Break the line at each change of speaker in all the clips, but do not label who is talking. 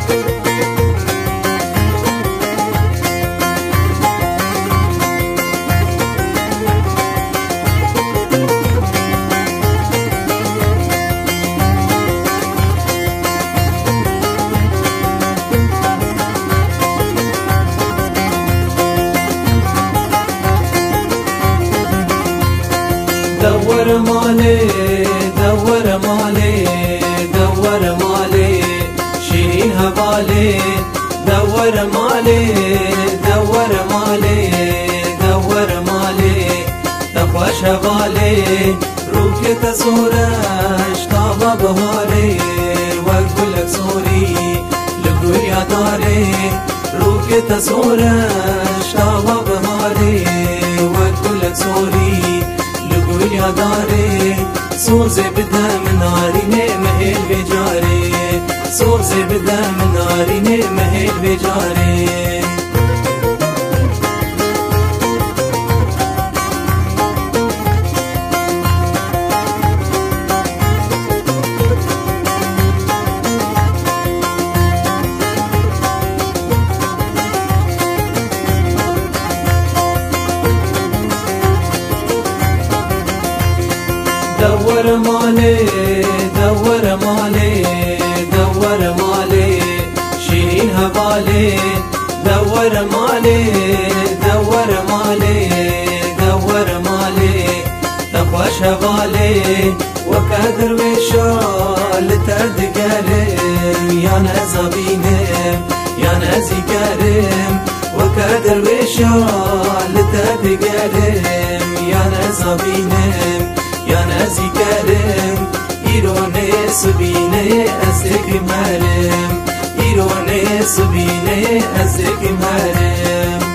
دور مالي دور مالي دور مالي شيرين هبالي دور مالي دور مالي دور مالي تخوش هبالي روك تسورش طابا بهاري وقلك سوري لقوي يا داري روك تسورش طابا بهاري وقلك سوري يا داري سوز بدم ناري مهل بجاري سوز بدم ناري مهل بجاري دور مالي دور مالي دور مالي شيرين هبالي دور مالي دور مالي دور مالي تخوش هبالي وكادر وشال ترد قرم يا نزابينم يا نزي قرم وكادر وشال ترد قرم يا نزابينم يا نازي كرم إيروني سبيني أزك مرم إيروني سبيني أزك مرم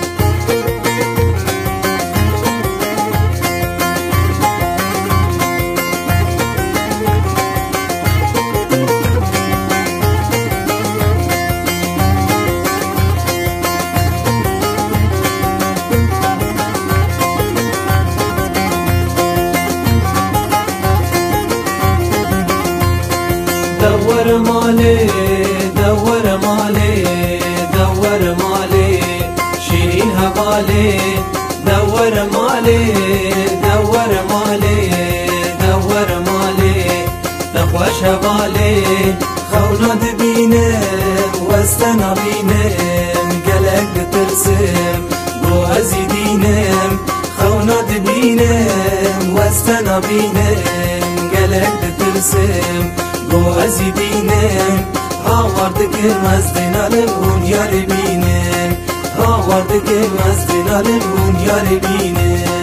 دور مالي دور مالي دور مالي شيرين هبالي دور مالي دور مالي دور مالي تخوش هبالي خونا دبينم واستنا بينم قلق ترسم بو ازيدينم خونا دبينم واستنا بينم قلق ترسم بو ازیدینم هاورد که مزدنالم اون یار بینم هاورد که مزدنالم اون یار بینم